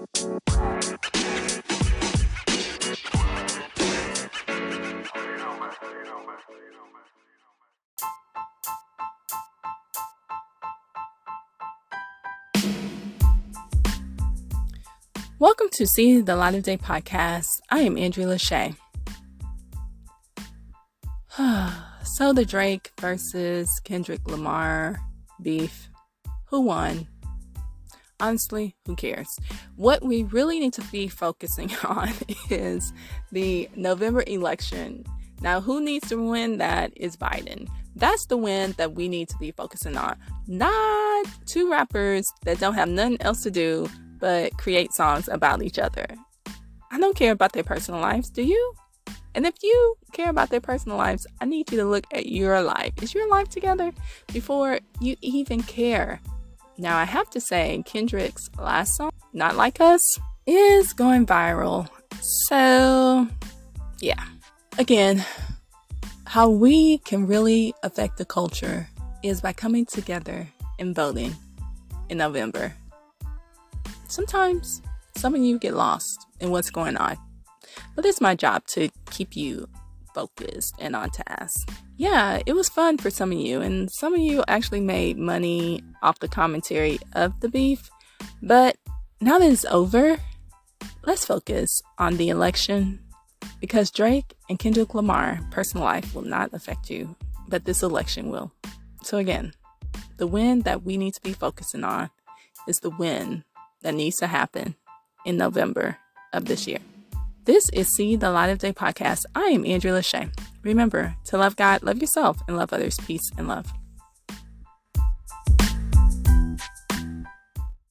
Welcome to See the Light of Day podcast. I am Andrea Lachey. So the Drake versus Kendrick Lamar beef. Who won? Honestly, who cares? What we really need to be focusing on is the November election. Now, who needs to win that is Biden. That's the win that we need to be focusing on. Not two rappers that don't have nothing else to do but create songs about each other. I don't care about their personal lives. Do you? And if you care about their personal lives, I need you to look at your life. Is your life together before you even care? Now, I have to say, Kendrick's last song, Not Like Us, is going viral. So, yeah. Again, how we can really affect the culture is by coming together and voting in November. Sometimes some of you get lost in what's going on, but it's my job to keep you focused and on task. Yeah, it was fun for some of you, and some of you actually made money off the commentary of the beef. But now that it's over, let's focus on the election, because Drake and Kendrick Lamar personal life will not affect you, but this election will. So again, the win that we need to be focusing on is the win that needs to happen in November of this year. This is See the Light of Day podcast. I am Andrea Lachey. Remember to love God, love yourself, and love others. Peace and love.